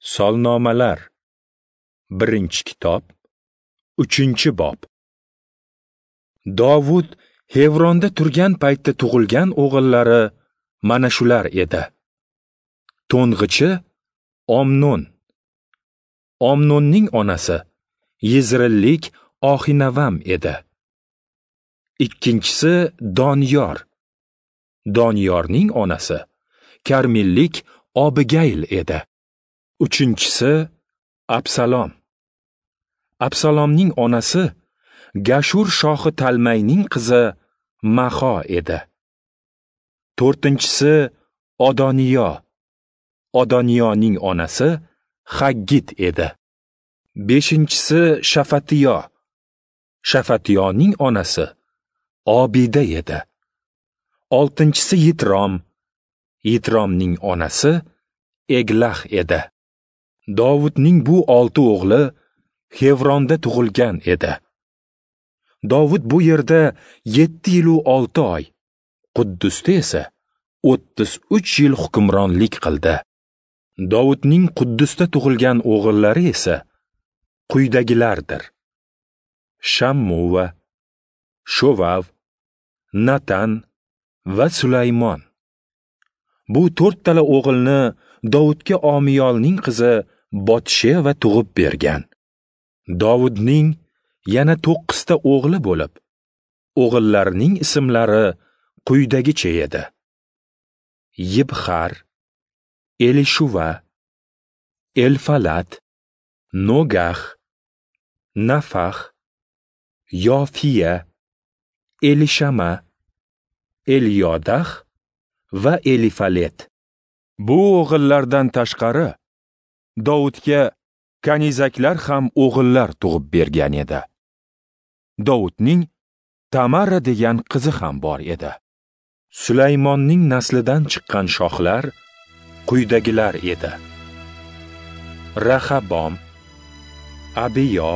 Solnomalar 1-kitob 3-bob. Dovud Hevronda turgan paytda tug'ilgan o'g'illari mana shular edi. To'ng'ichi Omnon. Omnonning onasi Yezreellik Ohinavam edi. Ikkinchisi Doniyor. Doniyorning onasi Karmillik Obigayl edi. Uchinchisi Absalom. Absalomning onasi Gashur shohi Talmayning qizi Maho edi. To'rtinchisi Odoniyo. Odoniyoning onasi Haggit edi. Beshinchisi Shafatiyo. Shafatiyoning onasi Obida edi. Oltinchisi Yitrom. Yitromning onasi Eglah edi. Dovudning bu 6 o'g'li Hevronda tug'ilgan edi. Dovud bu yerda 7 yil u 6 oy, Quddusda esa 33 yil hukmronlik qildi. Dovudning Quddusda tug'ilgan o'g'illari esa quyidagilardir: Shammuva, Shovav, Natan va Sulaymon. Bu 4 tala o'g'ilni Dovudga Omiyolning qizi Botsheva tug'ib bergan. Dovudning yana 9 ta o'g'li bo'lib, o'g'illarining ismlari quyidagicha edi: Yibxar, Elishuva, Elfalat, Nogah, Nafax, Yofiya, Elishama, Elyodax va Elifalet. Bu o'g'illardan tashqari Dovudga kanizaklar ham o'g'illar tug'ib bergan edi. Dovudning Tamara degan qizi ham bor edi. Sulaymonning naslidan chiqqan shohlar quyidagilar edi: Rahabom, Abiyo,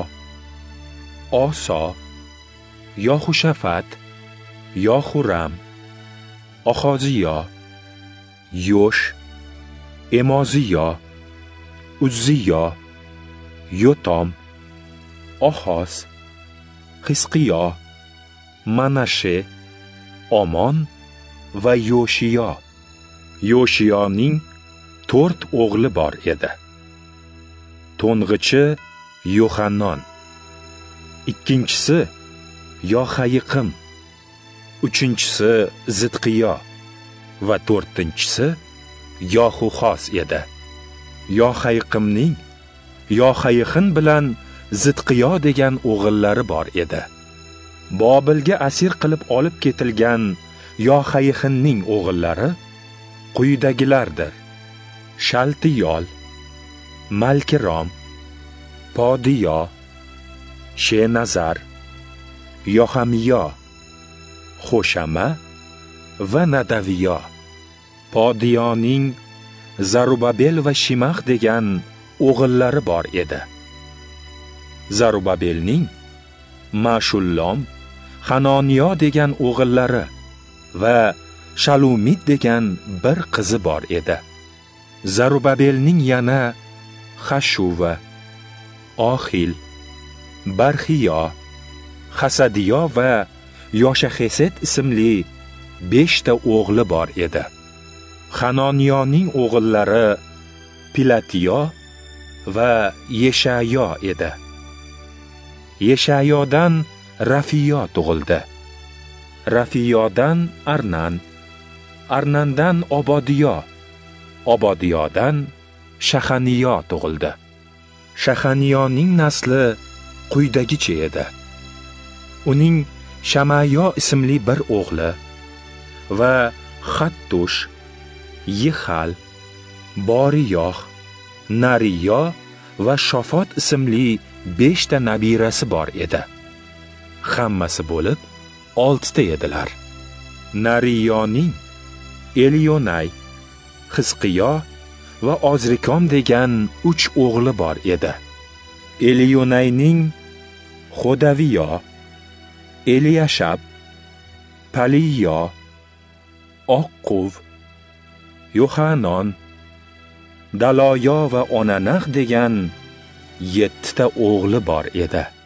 Oso, Yohushafat, Yohuram, Ohoziyo, Yosh, Emoziyo, Uzziyo, Yotom, Ohoz, Xisqiyo, Manashe, Omon va Yoshiyo. Yoshiyoning 4 o'g'li bor edi. To'ng'ichi Yohanon. Ikkinchisi Yohayiqim. Uchinchisi Zidqiyo va 4-tinchisi Yohuxos edi. Yohayiqimning Yohayixin bilan Zidqiyo degan o'g'illari bor edi. Bobilga asir qilib olib ketilgan Yohayixinning o'g'illari quyidagilardir: Shaltiyol, Malkirom, Podiyo, Shenazar, Yohamiyo, Xoshama va Nadaviyo. Podiyoning Zarubabel va Shimax degan o'g'illari bor edi. Zarubabelning Mashullom, Hanoniyo degan o'g'illari va Shalumit degan bir qizi bor edi. Zarubabelning yana Hashuva, Ohil, Barxiyo, Hasadiyo va Yoshaxeset ismli 5 ta o'g'li bor edi. Hanoniyoning o'g'illari Pilatiyo va Yeshayo edi. Yeshayodan Rafiyo tug'ildi. Rafiyodan Arnan, Arnandan Obodiyo, Obodiyodan Shahaniyo tug'ildi. Shahaniyoning nasli quyidagicha edi: Uning Shamayo ismli bir o'g'li va Xattush, Yihal, Boriyoh, Nariyo va Shofot ismli 5 ta nabirasi bor edi. Hammasi bo'lib 6 ta edilar. Nariyoning Eliyonay, Xisqiyo va Ozrikom degan 3 o'g'li bor edi. Eliyonayning Xodaviyo, Eliyashab, Paliyo, Oqquv, Yohanon, Daloyo va Onanaq degan 7 ta o'g'li bor edi.